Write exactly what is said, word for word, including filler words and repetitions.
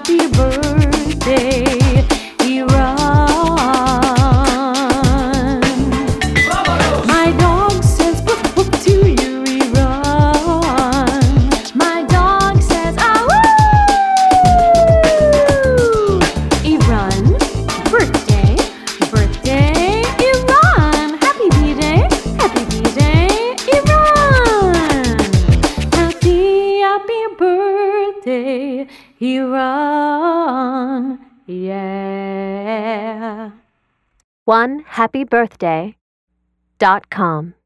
happy birthday, Iran. My dog says woof woof to you, Iran. My dog says ah woo. Iran, birthday, birthday, Iran. Happy B-Day, happy B-Day, Iran. Happy, happy birthday, Iran. Yeah. one happy birthday dot com